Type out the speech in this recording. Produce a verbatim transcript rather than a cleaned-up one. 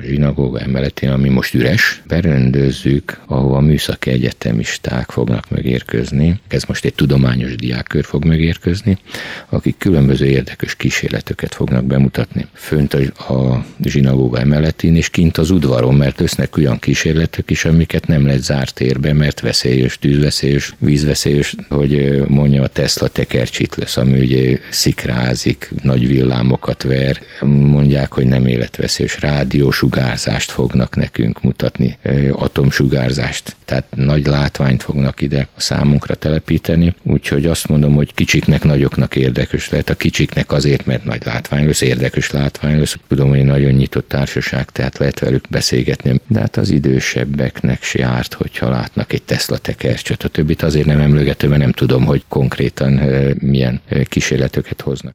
zsinagóga emeletén, ami most üres, berendőzzük, ahova műszaki egyetemisták fognak megérkezni. Ez most egy tudományos diákkör fog megérkezni, akik különböző érdekes kísérleteket fognak bemutatni. Fönt a, a zsinagóga emeletén és kint az udvaron, mert lesznek olyan kísérletek is, amiket nem lehet zárt térbe, mert veszélyes, tűzveszélyes, vízveszélyes, hogy mondja a Tesla tekercsit lesz, ami ugye szikrázik, nagy villámokat ver, mondják, hogy nem életveszélyes, rádiósugárzást fognak nekünk mutatni, atomsugárzást, tehát nagy látványt fognak ide a számunkra telepíteni, úgyhogy azt mondom, hogy kicsiknek, nagyoknak érdekes lehet, a kicsiknek azért, mert nagy látvány lesz, érdekes látvány lesz, tudom, hogy nagyon nyitott társaság, tehát lehet velük beszélgetni, de hát az idősebbeknek se árt, hogyha látnak egy Tesla tekercsöt, a többit azért nem emlegetem, mert nem tudom, hogy konkrétan milyen kísérleteket hoznak.